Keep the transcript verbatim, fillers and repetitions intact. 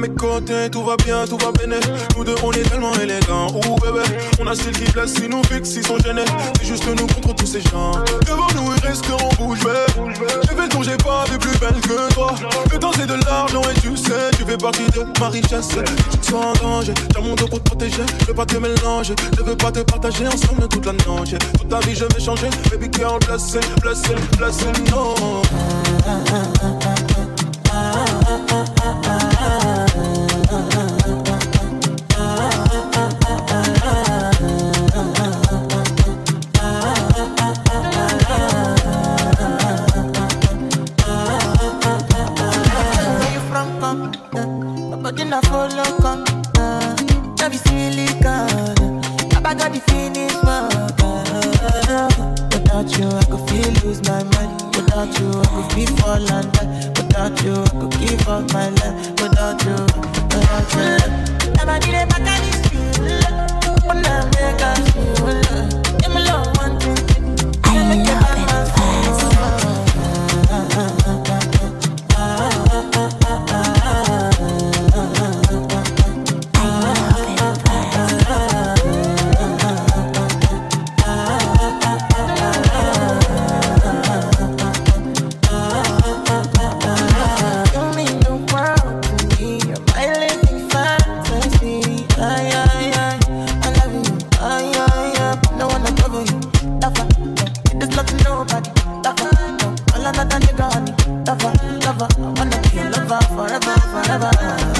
mes côtés, tout va bien, tout va bien. Nous deux, on est tellement élégants. Ouh bébé, on a celle qui blesse, si nous fixe, ils sont gênés. C'est juste nous contre tous ces gens. Devant nous, ils resteront bouche bée. J'ai fait le tour, j'ai pas vu plus belle que toi. Le temps, c'est de l'argent et tu sais, tu fais partie de ma richesse. Si tu te sens en danger, t'as mon dos pour te protéger. Je veux pas te mélanger, je veux pas te partager ensemble toute la noche. Toute ta vie, je vais changer. Baby girl, blessé, blessé, blessé, non. Without you, I could feel lose my mind. Without you, I could feel fall and die. Without you, I could give up my life. Without you, without you. Never did it back at this feel. When I make us feel. Give me love one thing. I love it fast. Lover, lover, I wanna be your lover forever, forever.